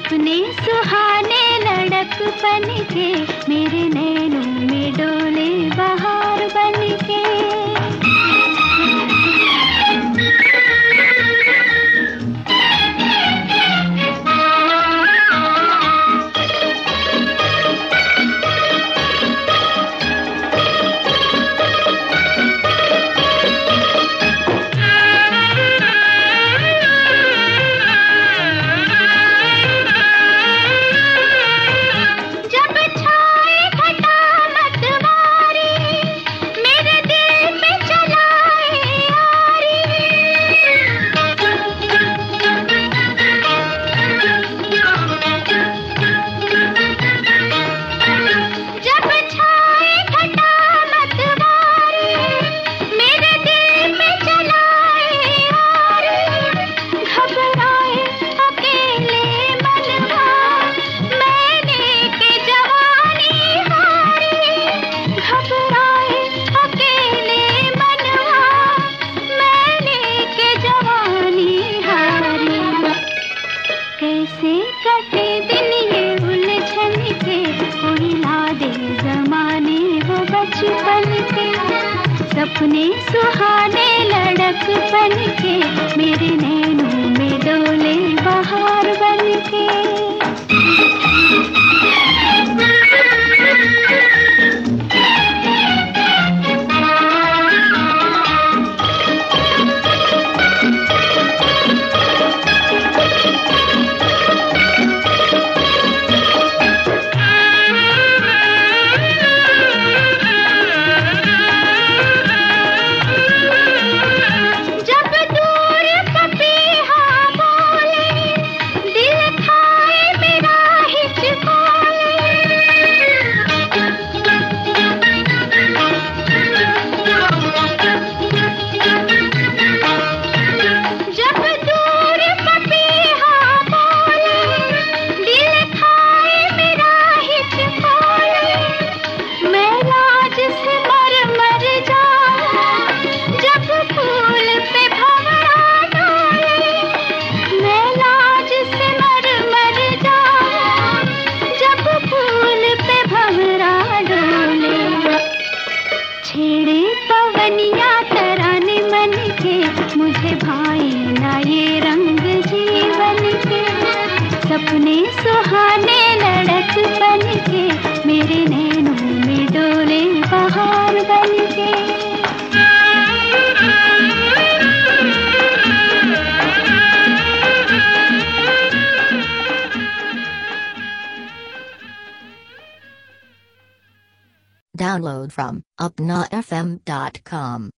सपने सुहाने लड़कपन के मेरे नैनों में डोले बहार बन के। कैसे कटे दिन ये उलझन के, कोई ला दे जमाने वो बचपन के। सपने सुहाने लड़कपन के मेरे नैनों में डोले बहार बन के। छेड़े पवनिया तराने मन के, मुझे भाई ना ये रंग जीवन के। सपने सुहाने लड़कपन के मेरे नैनों में डोले बहार बन के। Download from upnafm.com.